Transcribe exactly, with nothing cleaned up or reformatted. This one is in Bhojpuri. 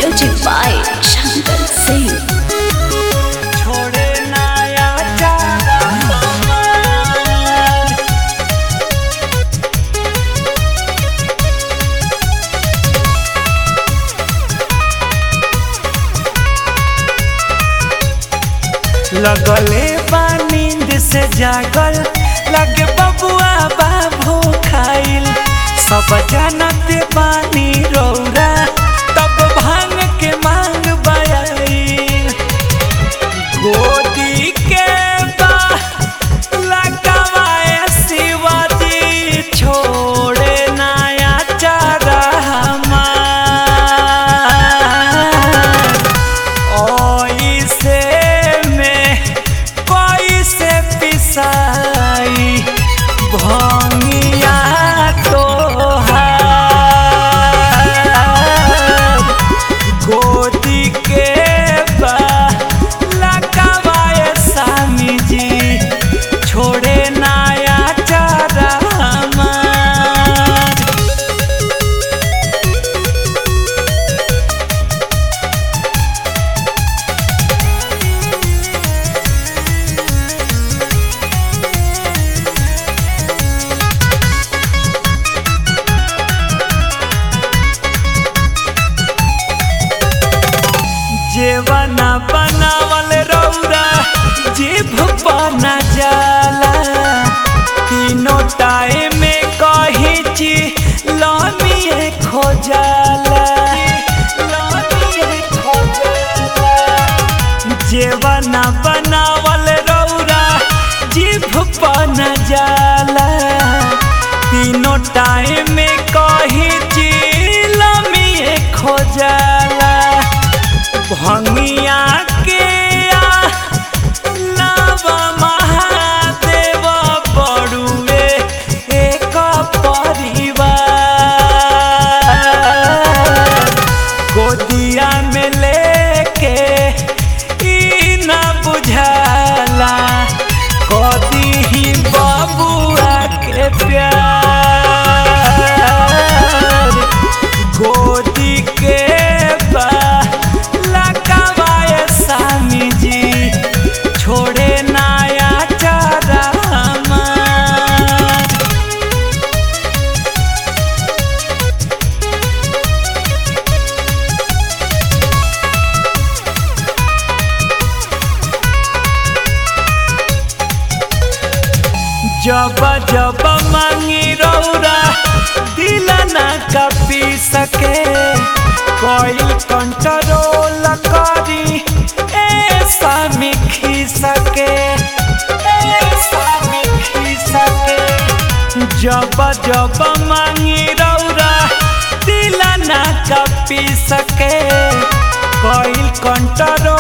Music by Shankar Singh. लगले बा नींद से जागल लगे बबुआ बाबू खाइल सब जानते पानी रौरा तब भांग के मांग बयाइल गोदी के बा लगावाए शिवाजी छोड़े नया चारा हमार ओइसे पिसाई भंगिया तोहार गोदी के बा लगावाए स्वामी जी छोड़े नया चारा हमार। जेवना बनावल रौरा जीभ बना जाला तीनों टाइम में कहीं ची लामिए खोजाला जेवना बनावल रौरा जीभ बना जाला तीनों टाइम में कहीं ची लामिए खोजाला भंगिया के लावा महादेव बड़ुए एक परिवार गोदिया में लेके ई ना बुझाला कदी ही बबुआ के प्यार गोदी के बा छोड़े नया चारा हमार। जब जब मांगी रौरा दिल ना कपी सके कोई कंट्रोल करी स्वामी खी सके स्वामी खी सके जब जब मांगी रौरा दिल ना कपी सके कोई कंट्रोल